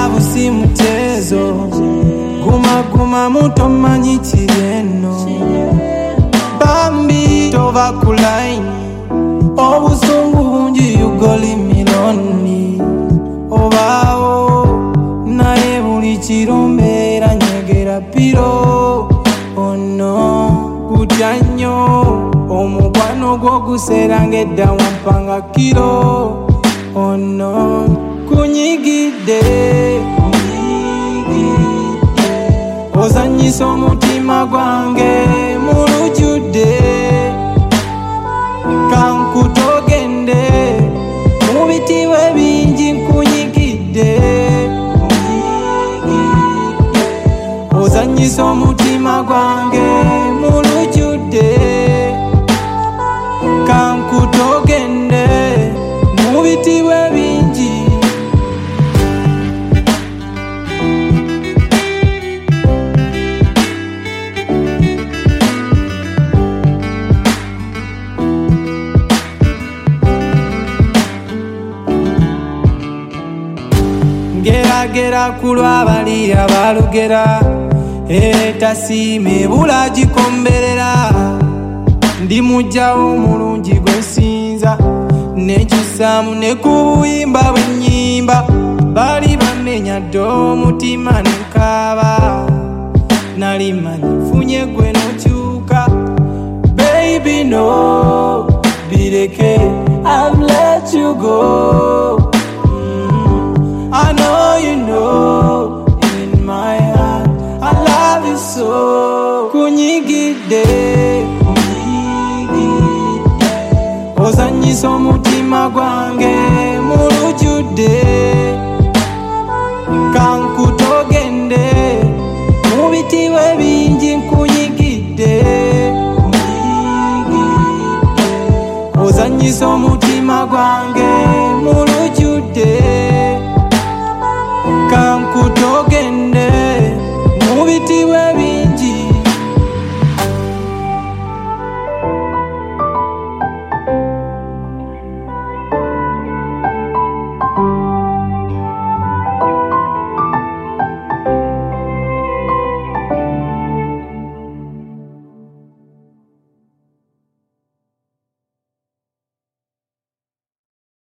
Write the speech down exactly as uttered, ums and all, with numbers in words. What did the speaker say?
love si mchezo, guma guma muto manyi chirieno. Bambi tova kulaini, obusungu bungi yugoli miloni. Obao naye buli chiromera nyegera piro. Ono kujanyo omukwano gwo guserangedda wampanga kiro. Ono kunyigide ozanyisa omutima gwange mulujudde. Kankutogende mu bitiwe bingi nkunyigidde. Ozanyisa omutima gwange mulujudde. Kankutogende mu bitiwe bingi. Geragera kulwa bali abalugera, etasiime bula gikomberera. Ndi mujjawo mulungi gwe nsinza, nekyusaamu ne ku buyimba bw'ennyimba. Bali bamenya dda omutima ne nkaaba, nali manyi nfunye gwe n'okyuka. Baby no, bireke, I've let you go. I know you know